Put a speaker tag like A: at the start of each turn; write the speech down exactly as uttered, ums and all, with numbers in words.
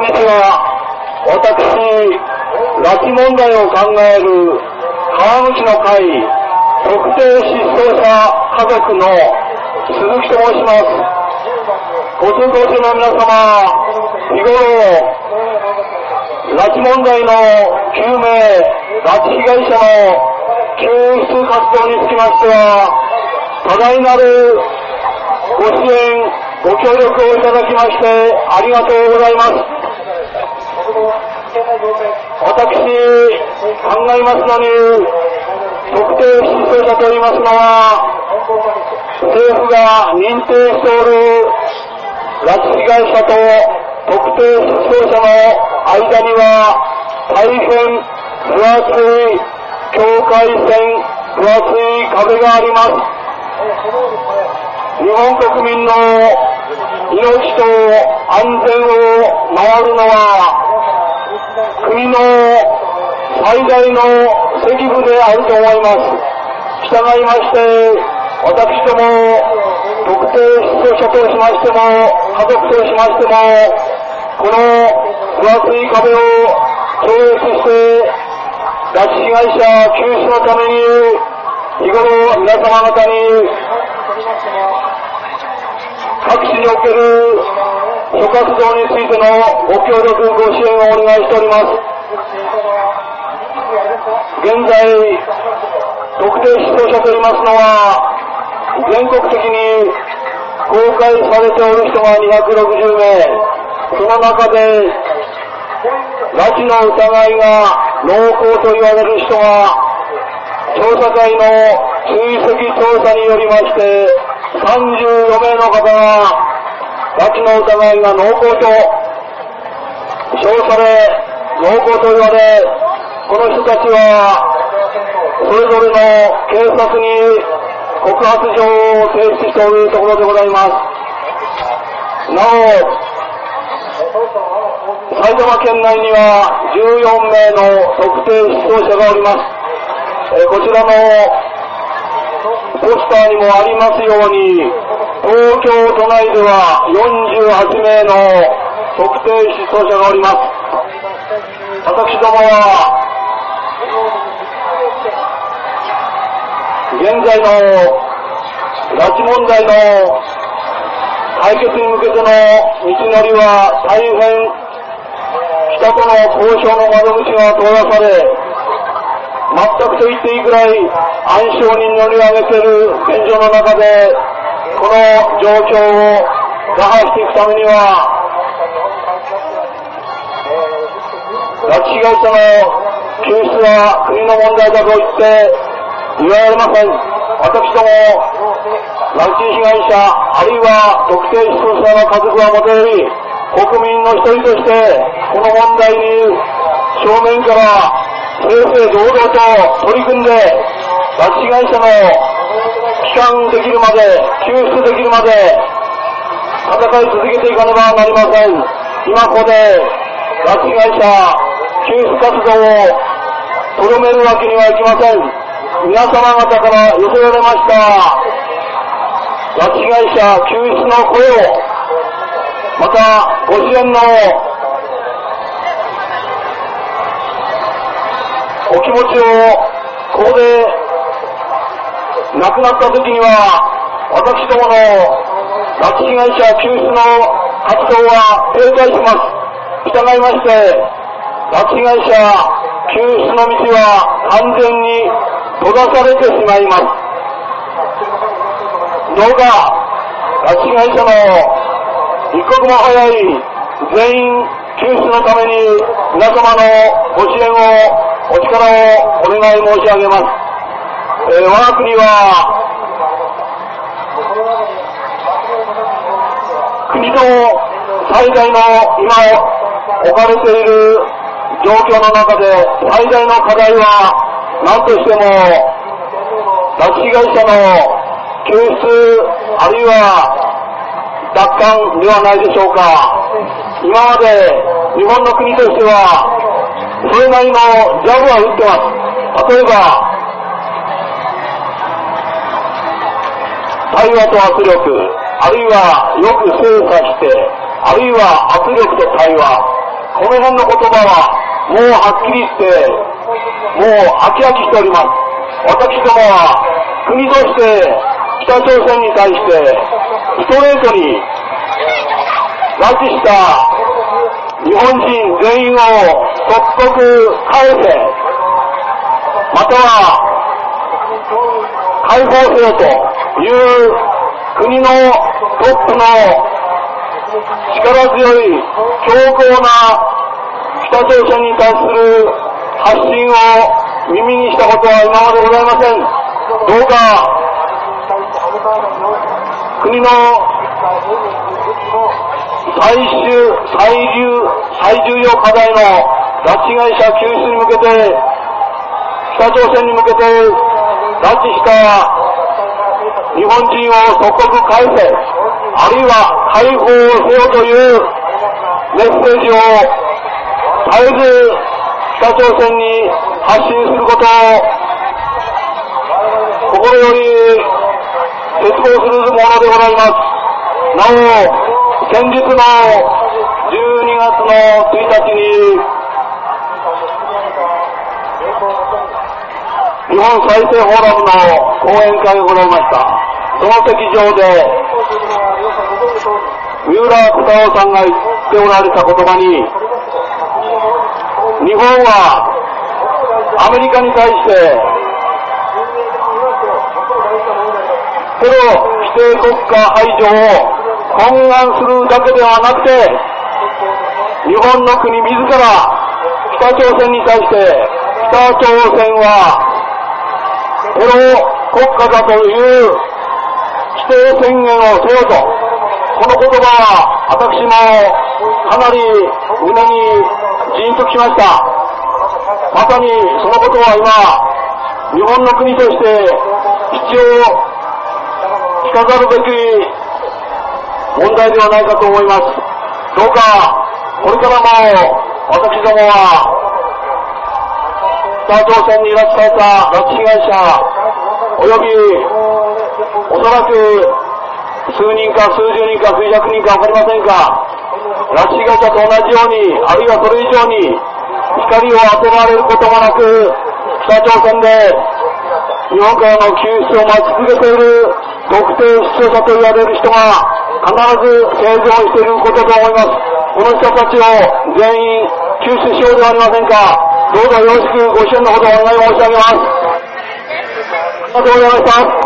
A: にちは。私、拉致問題を考える川口の会特定失踪者家族の鈴木と申します。ご通行中の皆様、日頃拉致問題の究明、拉致被害者の救出活動につきましては多大なるご支援ご協力をいただきましてありがとうございます。私考えますのに、特定失踪者といいますのは政府が認定しておる拉致被害者と特定失踪者の間には大変分厚い境界線、分厚い壁があります。日本国民の命と安全を守るのは国の最大の責務であると思います。従いまして私ども特定失踪者としましても家族としましてもこの分厚い壁を超越して拉致被害者救出のために日頃皆様方に各地における諸活動についてのご協力ご支援をお願いしております。現在特定失踪者といいますのは全国的に公開されておる人がにひゃくろくじゅうめい、その中で拉致の疑いが濃厚と言われる人が調査会の追跡調査によりましてさんじゅうよめいの方が拉致の疑いが濃厚と称され濃厚と言われ、この人たちはそれぞれの警察に告発状を提出しておるところでございます。なお埼玉県内にはじゅうよんめいの特定失踪者がおります。えー、こちらのポスターにもありますように東京都内ではよんじゅうはちめいの特定失踪者がおります。私どもは現在の拉致問題の解決に向けての道のりは大変北との交渉の窓口が通らされ、全くと言っていいくらい暗礁に乗り上げている現状の中でこの状況を打破していくためには拉致被害者の救出は国の問題だと言って言われません。私ども拉致被害者あるいは特定失踪者の家族はもとより国民の一人としてこの問題に正面から正々堂々と取り組んで拉致被害者の帰還できるまで救出できるまで戦い続けていかねばなりません。今ここで拉致被害者救出活動をとどめるわけにはいきません。皆様方から寄せられました拉致被害者救出の声をまたご支援のお気持ちをここで亡くなった時には私どもの拉致被害者救出の活動は停滞します。従いまして拉致被害者救出の道は完全に閉ざされてしまいます。どうか拉致被害者の一刻も早い全員救出のために皆様のご支援をお力をお願い申し上げます。えー、我が国は国の最大の今置かれている状況の中で最大の課題は何としても拉致被害者の救出あるいは奪還ではないでしょうか。今まで日本の国としてはそれなりのジャブは打ってます。例えば対話と圧力、あるいはよく精査して、あるいは圧力と対話、 この辺の言葉はもうはっきり言ってもう飽き飽きしております。私どもは国として北朝鮮に対してストレートに拉致した日本人全員を即刻返せ、または解放せよという国のトップの力強い強硬な北朝鮮に対する発信を耳にしたことは今までございません。どうか国の最終最重最重要課題の拉致被害者救出に向けて北朝鮮に向けて拉致した日本人を即刻返せ、あるいは解放せよというメッセージを絶えず北朝鮮に発信することを心より絶望するものでございます。なお先日のじゅうにがつのついたちに日本再生フォーラムの講演会がございました。その席上で三浦孝夫さんが言っておられた言葉に、日本はアメリカに対してテロ否定国家排除を懇願するだけではなくて、日本の国自ら北朝鮮に対して北朝鮮はテロ国家だという否定宣言をせよと、この言葉は私もかなり胸にジーンときました。まさにそのことは今日本の国として必要しかざるべき問題ではないかと思います。どうかこれからも私どもは北朝鮮に拉致された拉致被害者およびおそらく数人か数十人か数百人か分かりませんが、拉致被害者と同じように、あるいはそれ以上に光を当てられることがなく、北朝鮮で日本からの救出を待ち続けている特定失踪者と言われる人が必ず生存していることと思います。この人たちを全員救出しようではありませんか。どうぞよろしくご支援のほどお願い申し上げます。ありがとうございました。